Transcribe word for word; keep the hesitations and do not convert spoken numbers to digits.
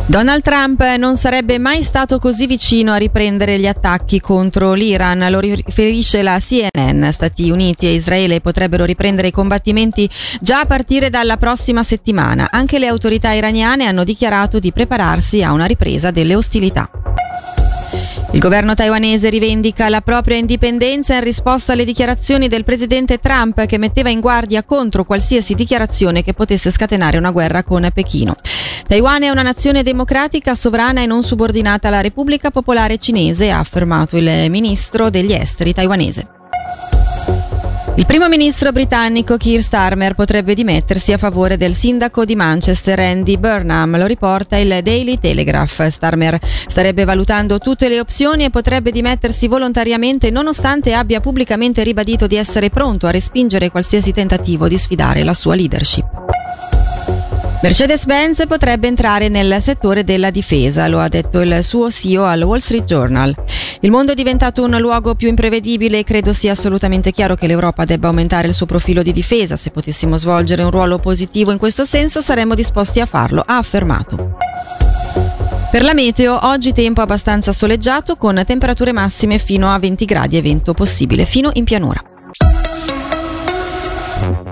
Donald Trump non sarebbe mai stato così vicino a riprendere gli attacchi contro l'Iran, lo riferisce la C N N. Stati Uniti e Israele potrebbero riprendere i combattimenti già a partire dalla prossima settimana. Anche le autorità iraniane hanno dichiarato di prepararsi a una ripresa delle ostilità. Il governo taiwanese rivendica la propria indipendenza in risposta alle dichiarazioni del presidente Trump, che metteva in guardia contro qualsiasi dichiarazione che potesse scatenare una guerra con Pechino. Taiwan è una nazione democratica, sovrana e non subordinata alla Repubblica Popolare Cinese, ha affermato il ministro degli esteri taiwanese. Il primo ministro britannico Keir Starmer potrebbe dimettersi a favore del sindaco di Manchester Andy Burnham, lo riporta il Daily Telegraph. Starmer starebbe valutando tutte le opzioni e potrebbe dimettersi volontariamente, nonostante abbia pubblicamente ribadito di essere pronto a respingere qualsiasi tentativo di sfidare la sua leadership. Mercedes-Benz potrebbe entrare nel settore della difesa, lo ha detto il suo C E O al Wall Street Journal. Il mondo è diventato un luogo più imprevedibile e credo sia assolutamente chiaro che l'Europa debba aumentare il suo profilo di difesa. Se potessimo svolgere un ruolo positivo in questo senso saremmo disposti a farlo, ha affermato. Per la meteo, oggi tempo abbastanza soleggiato con temperature massime fino a venti gradi e vento possibile fino in pianura.